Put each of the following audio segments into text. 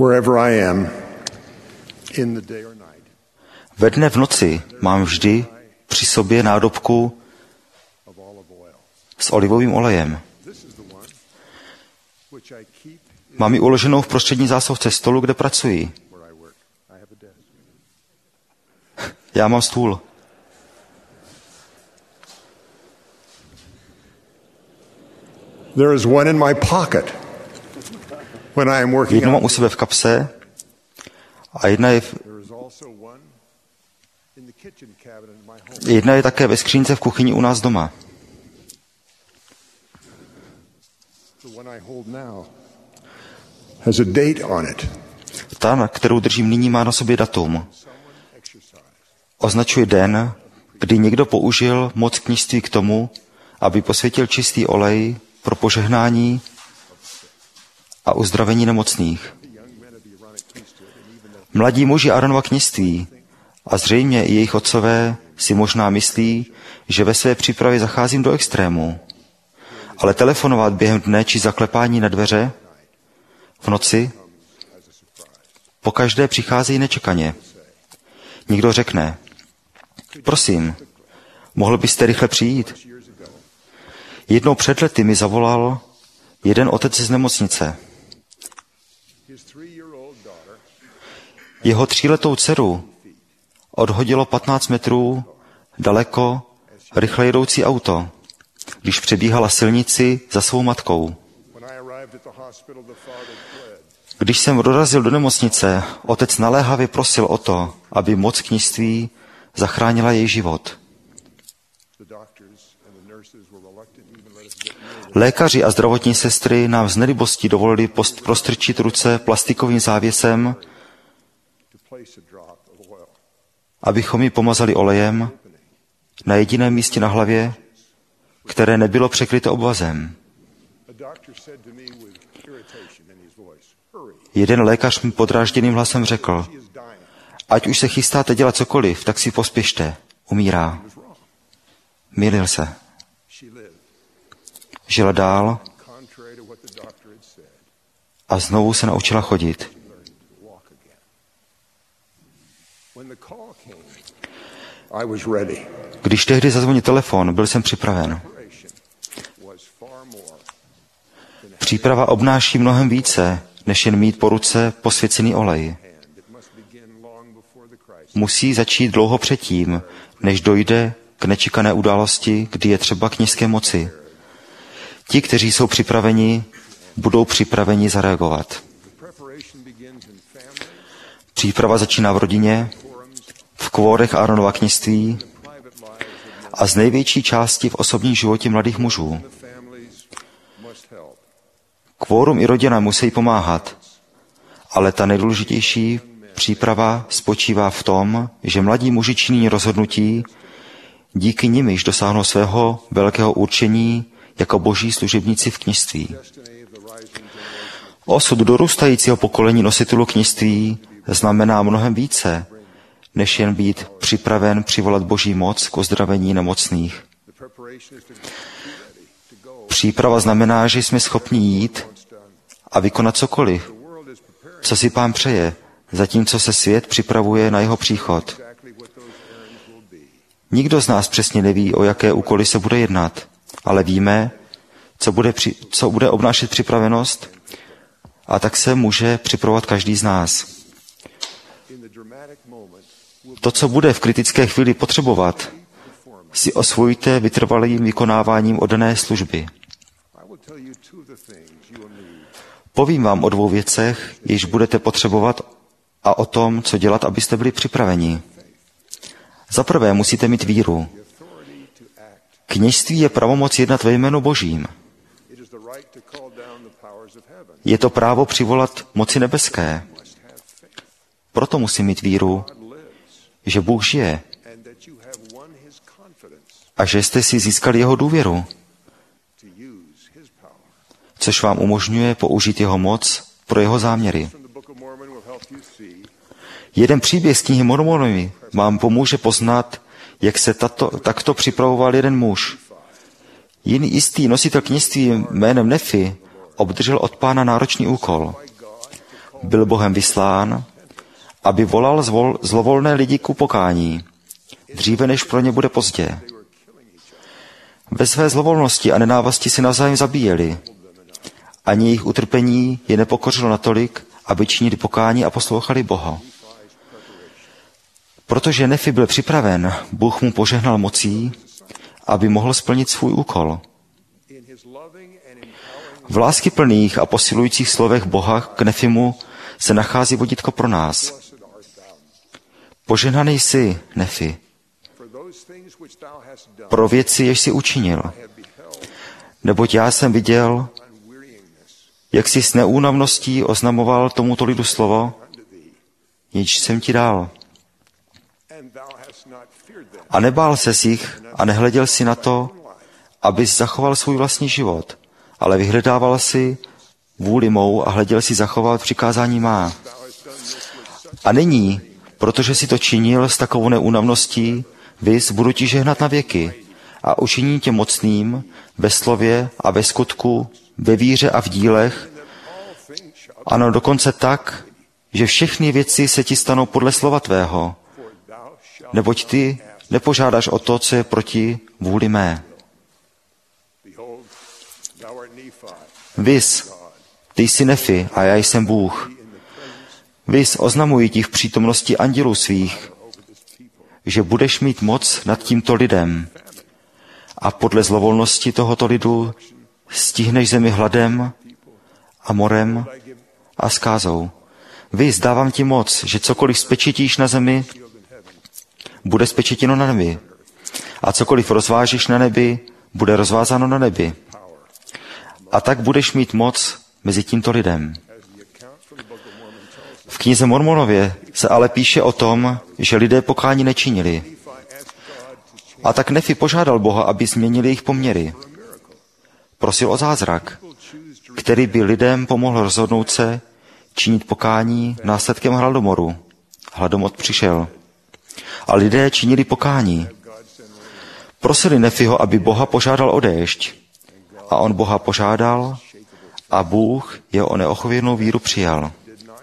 Wherever I am in the day or night. Ve dne v noci mám vždy při sobě nádobku s olivovým olejem. Mám ji uloženou v prostřední zásuvce stolu, kde pracuji. Já mám stůl. There is one in my pocket when I am working. Jednu mám u sebe v kapse a jedna je také ve skřínce v kuchyni u nás doma. Ta, na kterou držím nyní, má na sobě datum. Označuje den, kdy někdo použil moc kněžství k tomu, aby posvětil čistý olej pro požehnání a uzdravení nemocných. Mladí muži Aaronova kněžství a zřejmě i jejich otcové si možná myslí, že ve své přípravě zacházím do extrému. Ale telefonovat během dne či zaklepání na dveře v noci pokaždé přicházejí nečekaně. Někdo řekne, prosím, mohl byste rychle přijít? Jednou před lety mi zavolal jeden otec z nemocnice. Jeho 3letou dceru odhodilo 15 metrů daleko rychle jedoucí auto, když přebíhala silnici za svou matkou. Když jsem dorazil do nemocnice, otec naléhavě prosil o to, aby moc kněžství zachránila její život. Lékaři a zdravotní sestry nám z nelibostí dovolili prostrčit ruce plastikovým závěsem, abychom ji pomazali olejem na jediném místě na hlavě, které nebylo překryté obvazem. Jeden lékař mi podrážděným hlasem řekl, ať už se chystáte dělat cokoliv, tak si pospěšte, umírá. Mýlil se. Žila dál a znovu se naučila chodit. Když tehdy zazvonil telefon, byl jsem připraven. Příprava obnáší mnohem více, než jen mít po ruce posvěcený olej. Musí začít dlouho předtím, než dojde k nečekané události, kdy je třeba kněžské moci. Ti, kteří jsou připraveni, budou připraveni zareagovat. Příprava začíná v rodině, v kvórech Aaronova kněžství a z největší části v osobním životě mladých mužů. Kvórum i rodina musí pomáhat, ale ta nejdůležitější příprava spočívá v tom, že mladí muži činí rozhodnutí, díky nimiž dosáhnou svého velkého určení jako boží služebníci v kněžství. Osud dorůstajícího pokolení nositelů kněžství znamená mnohem více, než jen být připraven přivolat boží moc k uzdravení nemocných. Příprava znamená, že jsme schopni jít a vykonat cokoliv, co si Pán přeje, zatímco se svět připravuje na jeho příchod. Nikdo z nás přesně neví, o jaké úkoly se bude jednat, ale víme, co bude obnášet připravenost, a tak se může připravovat každý z nás. To, co bude v kritické chvíli potřebovat, si osvojíte vytrvalým vykonáváním oddané služby. Povím vám o 2 věcech, jež budete potřebovat, a o tom, co dělat, abyste byli připraveni. Za prvé musíte mít víru. Kněžství je pravomoc jednat ve jménu Božím. Je to právo přivolat moci nebeské. Proto musí mít víru, že Bůh žije a že jste si získali jeho důvěru, což vám umožňuje použít jeho moc pro jeho záměry. Jeden příběh z knihy Mormonovi vám pomůže poznat, jak se takto připravoval jeden muž. Jiný jistý nositel kněžství jménem Nefi obdržel od Pána náročný úkol. byl Bohem vyslán, aby volal zlovolné lidi ku pokání, dříve než pro ně bude pozdě. Ve své zlovolnosti a nenávisti se navzájem zabíjeli. Ani jejich utrpení je nepokořilo natolik, aby činili pokání a poslouchali Boha. Protože Nefi byl připraven, Bůh mu požehnal mocí, aby mohl splnit svůj úkol. V láskyplných a posilujících slovech Boha k Nefimu se nachází vodítko pro nás. Požehnaný jsi, Nefi, pro věci, jež jsi učinil. Neboť já jsem viděl, jak jsi s neúnavností oznamoval tomuto lidu slovo, jenž jsem ti dal. A nebál ses jich a nehleděl si na to, abys zachoval svůj vlastní život, ale vyhledával si vůli mou a hleděl si zachovat přikázání má. A nyní, protože si to činil s takovou neúnavností, viz, budu ti žehnat na věky a učiním tě mocným ve slově a ve skutku, ve víře a v dílech, ano, dokonce tak, že všechny věci se ti stanou podle slova tvého, neboť ty nepožádáš o to, co je proti vůli mé. Viz, ty jsi Nefi a já jsem Bůh. Viz, oznamuji ti v přítomnosti andělů svých, že budeš mít moc nad tímto lidem a podle zlovolnosti tohoto lidu stihneš zemi hladem a morem a zkázou. Viz, dávám ti moc, že cokoliv spečetíš na zemi, bude spečetěno na nebi. A cokoliv rozvážíš na nebi, bude rozvázáno na nebi. A tak budeš mít moc mezi tímto lidem. V knize Mormonově se ale píše o tom, že lidé pokání nečinili. A tak Nefi požádal Boha, aby změnili jejich poměry. Prosil o zázrak, který by lidem pomohl rozhodnout se činit pokání následkem hladomoru. Hladomor přišel. A lidé činili pokání. Prosili Nefiho, aby Boha požádal o déšť. A on Boha požádal a Bůh jeho neochověrnou víru přijal.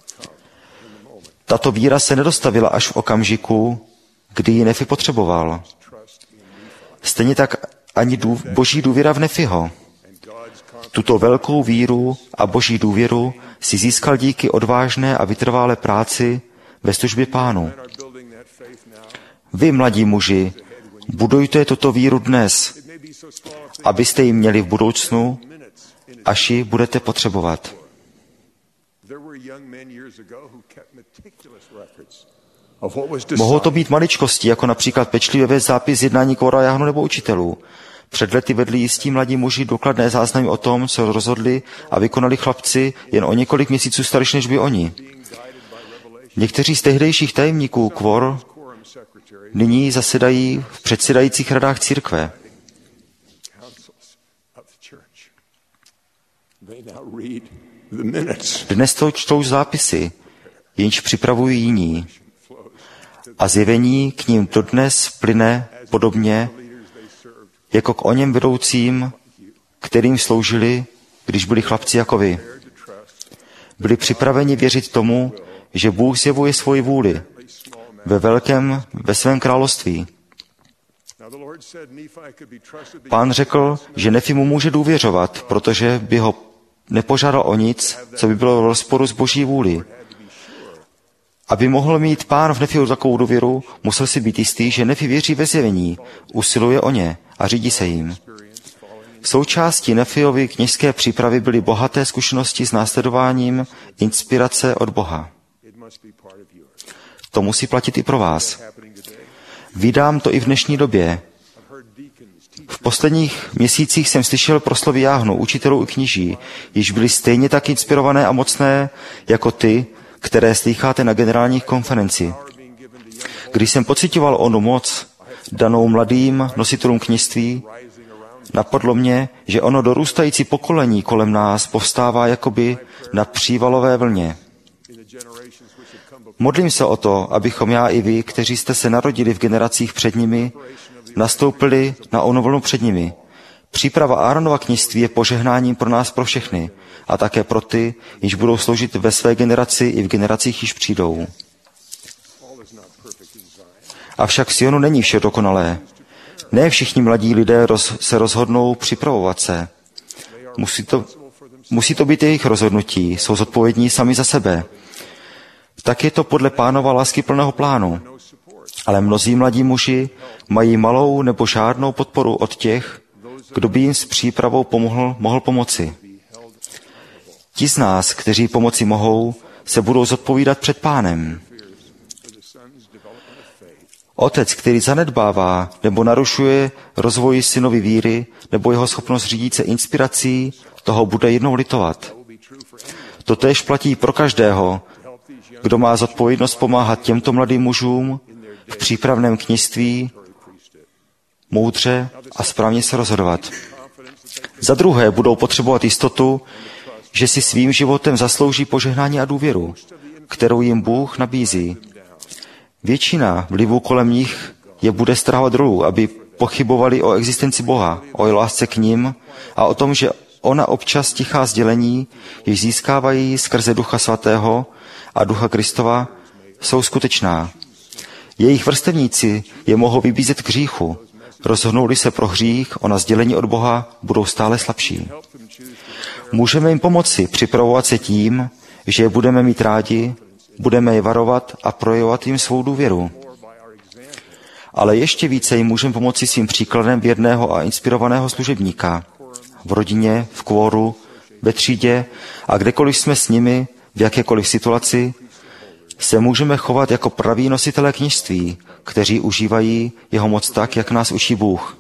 Tato víra se nedostavila až v okamžiku, kdy ji Nefi potřeboval. Stejně tak ani boží důvěra v Nefiho. Tuto velkou víru a boží důvěru si získal díky odvážné a vytrvalé práci ve službě Pánu. Vy, mladí muži, budujte tuto víru dnes, abyste ji měli v budoucnu, až ji budete potřebovat. Mohou to být maličkosti, jako například pečlivý zápis jednání kora jáhnu nebo učitelů. Před lety vedli jistí mladí muži důkladné záznamy o tom, co rozhodli a vykonali chlapci jen o několik měsíců starší než by oni. Někteří z tehdejších tajemníků kvor nyní zasedají v předsedajících radách církve. Dnes to čtou zápisy, jenž připravují jiní. A zjevení k ním dodnes plyne podobně, jako k oněm vedoucím, kterým sloužili, když byli chlapci jako vy. Byli připraveni věřit tomu, že Bůh zjevuje svoji vůli ve velkém, ve svém království. Pán řekl, že Nefi mu může důvěřovat, protože by ho nepožádal o nic, co by bylo v rozporu s boží vůli. Aby mohl mít Pán v Nefiu takovou důvěru, musel si být jistý, že Nefi věří ve zjevení, usiluje o ně a řídí se jim. Součástí Nefiovy kněžské přípravy byly bohaté zkušenosti s následováním inspirace od Boha. To musí platit i pro vás. Vídám to i v dnešní době. V posledních měsících jsem slyšel proslovy jáhnu, učitelů i kněží, již byli stejně tak inspirované a mocné jako ty, které slýcháte na generálních konferenci. Když jsem pocitoval onu moc, danou mladým nositelům kněžství, napadlo mě, že ono dorůstající pokolení kolem nás povstává jakoby na přívalové vlně. Modlím se o to, abychom já i vy, kteří jste se narodili v generacích před nimi, nastoupili na onu vlnu před nimi. Příprava Áronova kněžství je požehnáním pro nás, pro všechny, a také pro ty, již budou sloužit ve své generaci i v generacích, již přijdou. Avšak v Sionu není vše dokonalé. Ne všichni mladí lidé se rozhodnou připravovat se. Musí to být jejich rozhodnutí, jsou zodpovědní sami za sebe. Tak je to podle Pánova láskyplného plánu. Ale mnozí mladí muži mají malou nebo žádnou podporu od těch, kdo by jim s přípravou mohl pomoci. Ti z nás, kteří pomoci mohou, se budou zodpovídat před Pánem. Otec, který zanedbává nebo narušuje rozvoj synovy víry nebo jeho schopnost řídit se inspirací, toho bude jednou litovat. Totéž platí pro každého, kdo má zodpovědnost pomáhat těmto mladým mužům v přípravném kněžství moudře a správně se rozhodovat. Za druhé budou potřebovat jistotu, že si svým životem zaslouží požehnání a důvěru, kterou jim Bůh nabízí. Většina vlivů kolem nich je bude strhávat dolů, aby pochybovali o existenci Boha, o jeho lásce k nim a o tom, že ona občas tichá sdělení, jež získávají skrze Ducha Svatého a Ducha Kristova, jsou skutečná. Jejich vrstevníci je mohou vybízet k hříchu. Rozhodnou-li se pro hřích, ona sdělení od Boha budou stále slabší. Můžeme jim pomoci připravovat se tím, že je budeme mít rádi, budeme je varovat a projevovat jim svou důvěru. Ale ještě více jim můžeme pomoci svým příkladem věrného a inspirovaného služebníka. V rodině, v kvoru, ve třídě a kdekoliv jsme s nimi, v jakékoliv situaci, se můžeme chovat jako praví nositelé kněžství, kteří užívají jeho moc tak, jak nás učí Bůh.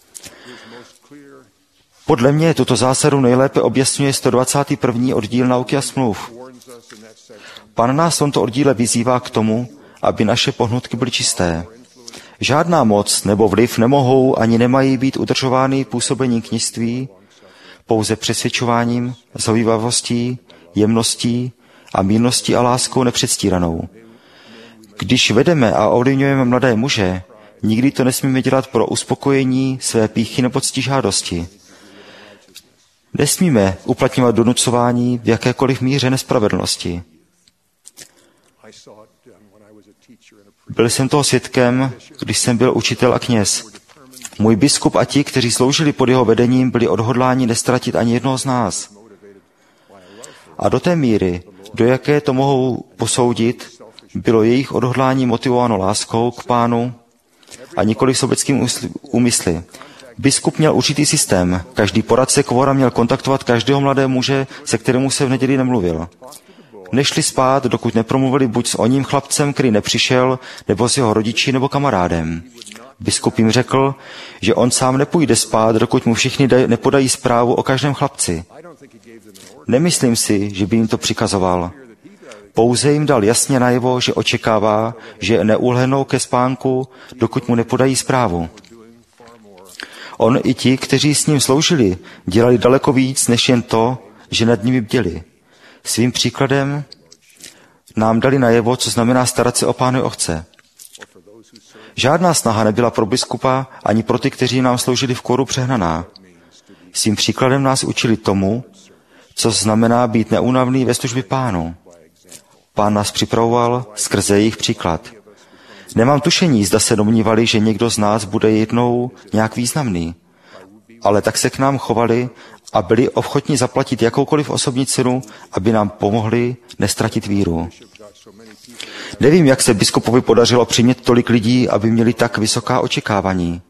Podle mě tuto zásadu nejlépe objasňuje 121. oddíl Nauky a smluv. Pán nás v tomto oddíle vyzývá k tomu, aby naše pohnutky byly čisté. Žádná moc nebo vliv nemohou ani nemají být udržovány působením kněžství, pouze přesvědčováním, zhovívavostí, jemností a mírností a láskou nepředstíranou. Když vedeme a ovlivňujeme mladé muže, nikdy to nesmíme dělat pro uspokojení své pýchy nebo ctižádosti. Nesmíme uplatňovat donucování v jakékoliv míře nespravedlnosti. Byl jsem toho svědkem, když jsem byl učitel a kněz. Můj biskup a ti, kteří sloužili pod jeho vedením, byli odhodláni nestratit ani jednoho z nás. A do té míry, do jaké to mohou posoudit, bylo jejich odhodlání motivováno láskou k Pánu a nikoli sobeckým úmysly. Biskup měl určitý systém. Každý poradce kvora měl kontaktovat každého mladého muže, se kterému se v neděli nemluvil. Nešli spát, dokud nepromluvili buď s oním chlapcem, který nepřišel, nebo s jeho rodiči nebo kamarádem. Biskup jim řekl, že on sám nepůjde spát, dokud mu všichni nepodají zprávu o každém chlapci. Nemyslím si, že by jim to přikazoval. Pouze jim dal jasně najevo, že očekává, že neulhnou ke spánku, dokud mu nepodají zprávu. On i ti, kteří s ním sloužili, dělali daleko víc, než jen to, že nad nimi bděli. Svým příkladem nám dali najevo, co znamená starat se o Pánu ovce. Žádná snaha nebyla pro biskupa ani pro ty, kteří nám sloužili v koru, přehnaná. Svým příkladem nás učili tomu, co znamená být neúnavný ve službě Pánu. Pán nás připravoval skrze jejich příklad. Nemám tušení, zda se domnívali, že někdo z nás bude jednou nějak významný. Ale tak se k nám chovali a byli ochotní zaplatit jakoukoliv osobní cenu, aby nám pomohli nestratit víru. Nevím, jak se biskupovi podařilo přimět tolik lidí, aby měli tak vysoká očekávání.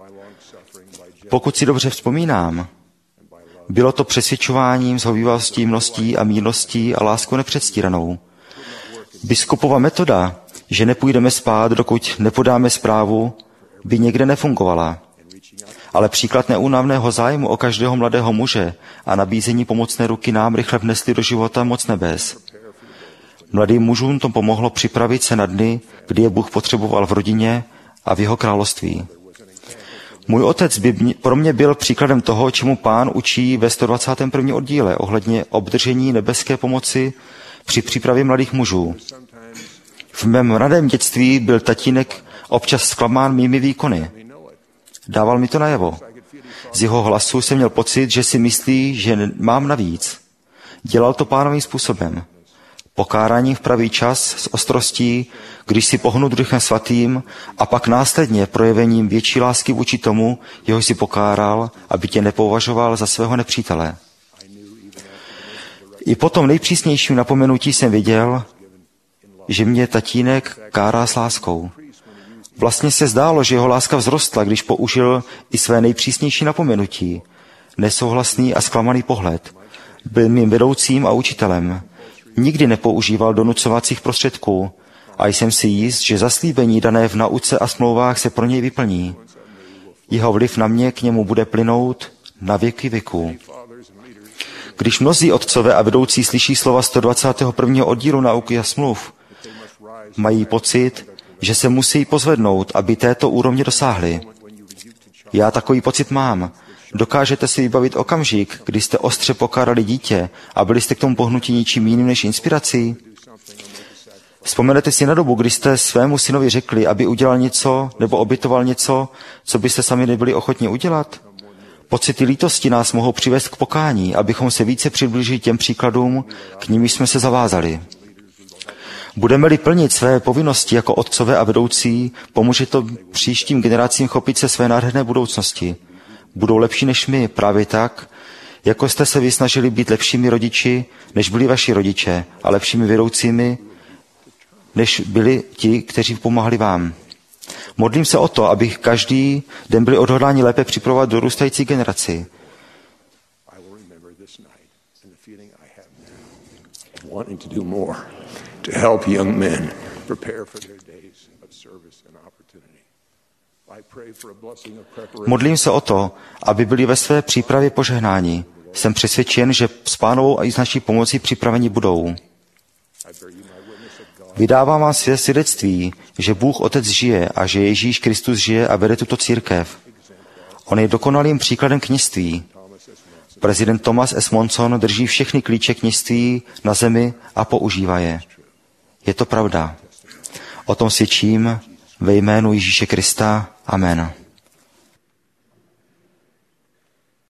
Pokud si dobře vzpomínám, bylo to přesvědčováním, shovívavostí, mností a mírností a láskou nepředstíranou. Biskupova metoda, že nepůjdeme spát, dokud nepodáme zprávu, by někde nefungovala. Ale příklad neúnavného zájmu o každého mladého muže a nabízení pomocné ruky nám rychle vnesli do života moc nebes. Mladým mužům to pomohlo připravit se na dny, kdy je Bůh potřeboval v rodině a v jeho království. Můj otec by pro mě byl příkladem toho, čemu Pán učí ve 121. oddíle ohledně obdržení nebeské pomoci při přípravě mladých mužů. V mém mladém dětství byl tatínek občas zklamán mými výkony. Dával mi to najevo. Z jeho hlasu jsem měl pocit, že si myslí, že mám navíc. Dělal to Pánovým způsobem. Pokáráním v pravý čas s ostrostí, když si pohnu Duchem Svatým a pak následně projevením větší lásky vůči tomu, jehož si pokáral, aby tě nepovažoval za svého nepřítele. I po tom nejpřísnějším napomenutí jsem věděl, že mě tatínek kárá s láskou. Vlastně se zdálo, že jeho láska vzrostla, když použil i své nejpřísnější napomenutí. Nesouhlasný a zklamaný pohled. Byl mým vedoucím a učitelem. Nikdy nepoužíval donucovacích prostředků a jsem si jist, že zaslíbení dané v nauce a smlouvách se pro něj vyplní. Jeho vliv na mě k němu bude plynout na věky věků. Když mnozí otcové a vedoucí slyší slova 121. oddílu nauky a smluv, mají pocit, že se musí pozvednout, aby této úrovně dosáhli. Já takový pocit mám. Dokážete si vybavit okamžik, kdy jste ostře pokárali dítě a byli jste k tomu pohnuti ničím jiným než inspirací? Vzpomenete si na dobu, kdy jste svému synovi řekli, aby udělal něco nebo obětoval něco, co byste sami nebyli ochotni udělat? Pocity lítosti nás mohou přivést k pokání, abychom se více přiblížili těm příkladům, k nimž jsme se zavázali. Budeme-li plnit své povinnosti jako otcové a vedoucí, pomůže to příštím generacím chopit se své nádherné budoucnosti. Budou lepší než my, právě tak, jako jste se vysnažili být lepšími rodiči, než byli vaši rodiče, a lepšími vedoucími, než byli ti, kteří pomáhali vám. Modlím se o to, aby každý den byli odhodláni lépe připravovat dorůstající generaci. To help young men prepare for their days of service and opportunity. I pray for a blessing of preparation. Modlím se o to, aby byli ve své přípravě požehnáni. Jsem přesvědčen, že s Pánovou a i s naší pomocí připraveni budou. Vydávám vám své svědectví, že Bůh Otec žije a že Ježíš Kristus žije a vede tuto církev. On je dokonalým příkladem kněžství. Prezident Thomas S. Monson drží všechny klíče kněžství na zemi a používá je. Je to pravda. O tom svědčím ve jménu Ježíše Krista. Amen.